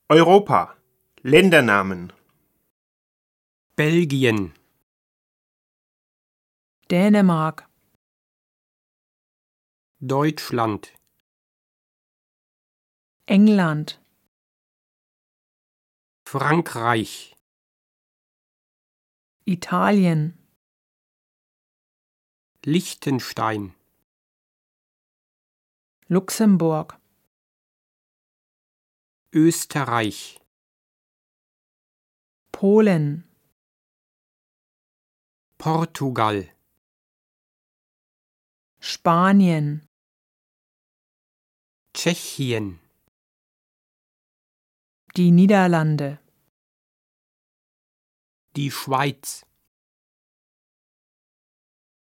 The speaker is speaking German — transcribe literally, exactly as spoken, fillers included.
Europa. Ländernamen. Belgien, Dänemark, Deutschland, England, Frankreich, Italien, Liechtenstein, Luxemburg, Österreich, Polen, Portugal, Spanien, Tschechien, die Niederlande, die Schweiz,